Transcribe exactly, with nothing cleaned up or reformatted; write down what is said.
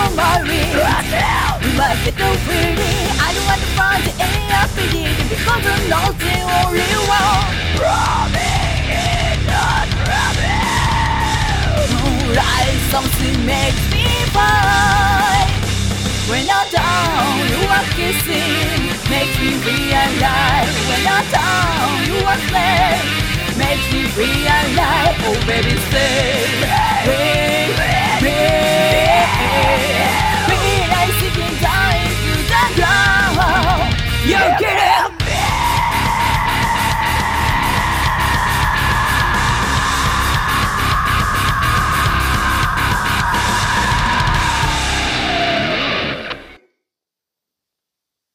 worry. But it don't really. I don't want to find the air feeling because I'm not the only one. Rubbing in the trouble. Like something makes me fine. When I'm down, you are kissing, makes me realize. When I'm down, you are playing, makes me realize. Oh baby, stay.